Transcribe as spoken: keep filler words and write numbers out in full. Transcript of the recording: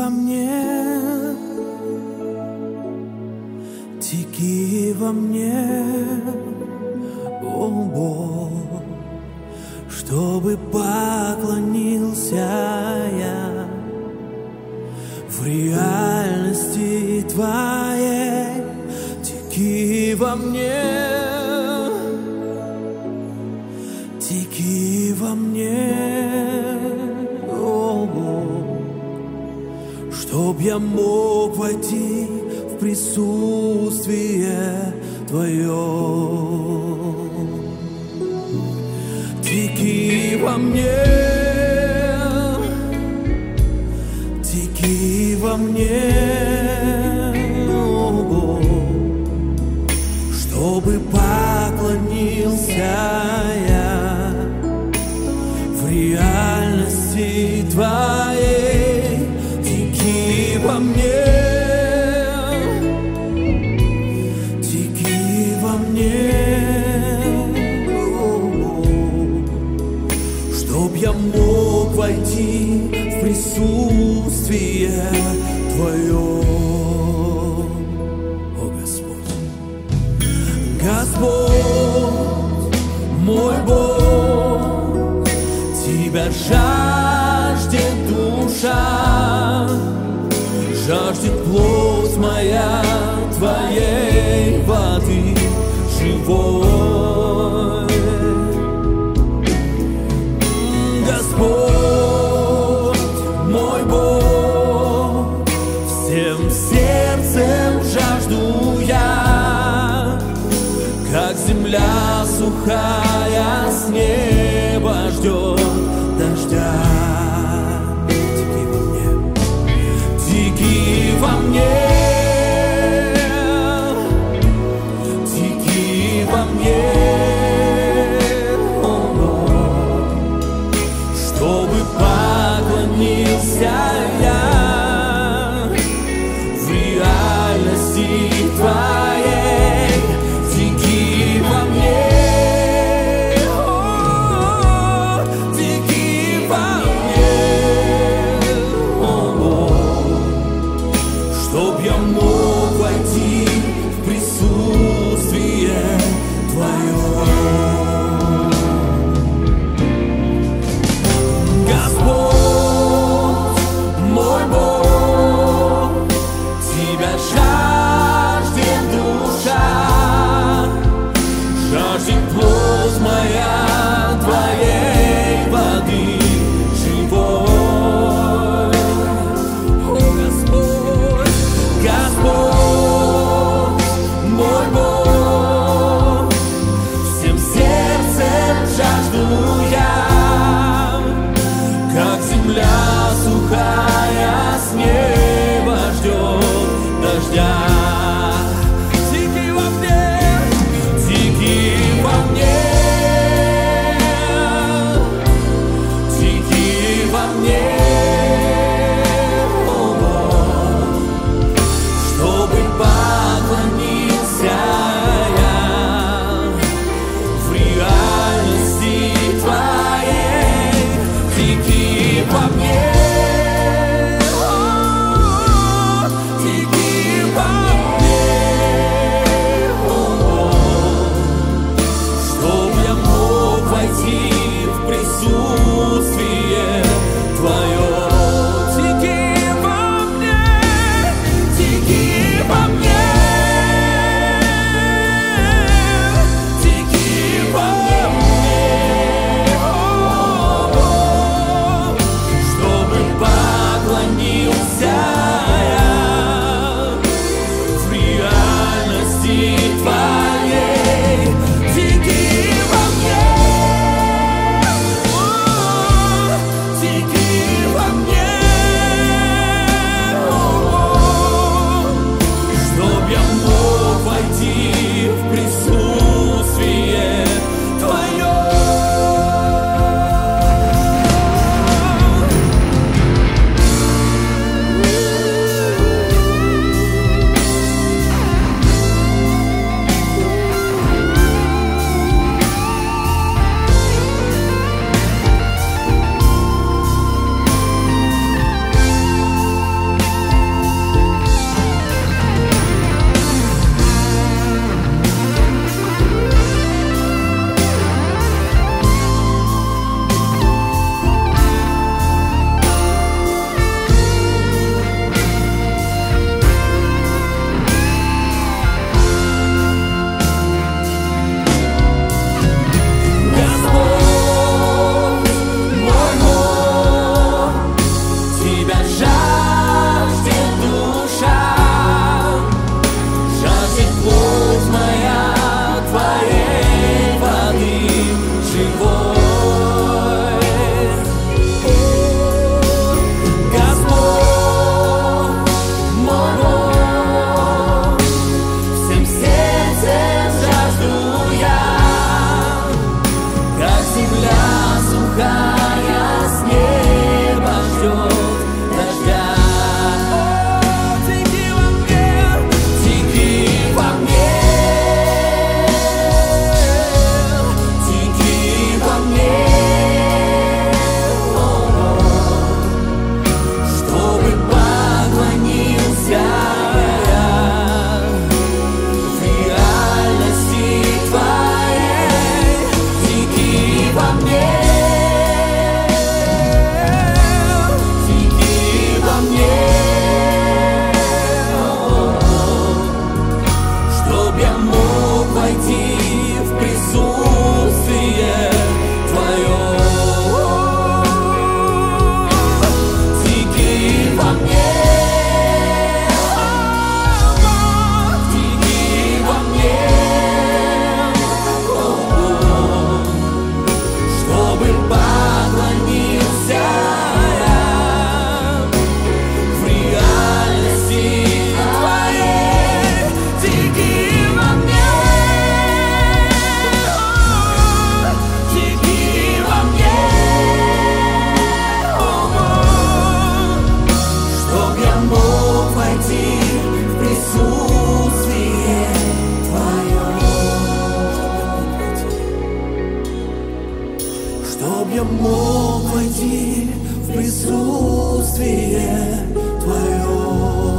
во мне, теки во мне, о Бог, чтобы поклонился я в реальности Твоей. Теки во мне, теки во мне, о Бог, чтоб я мог войти в присутствие Твое. Теки во мне, теки во мне, о Бог, чтобы поклонился я в реальности Твоей. Теки во мне, теки во мне, чтоб я мог войти в присутствие Твое. О Господь, Господь, мой Бог, Тебя жаждет душа, жаждет плоть моя Твоей воды живой. Господь, мой Бог, всем сердцем жажду я, как земля сухая с неба ждет дождя. Теки во мне, теки во мне, теки во мне, чтобы поклонился я в реальности Твоей. Теки во мне, теки во мне, о Бог, чтоб я мог войти в присутствие Твое. Господь, мой Бог, Тебя жаждет душа, жаждет плоть моя Твоей воды живой. О Господь, Господь, мой Бог, всем сердцем жажду я, как земля сухая с неба ждет дождя. Теки во мне, теки во мне, чтоб я мог войти в присутствие Твое.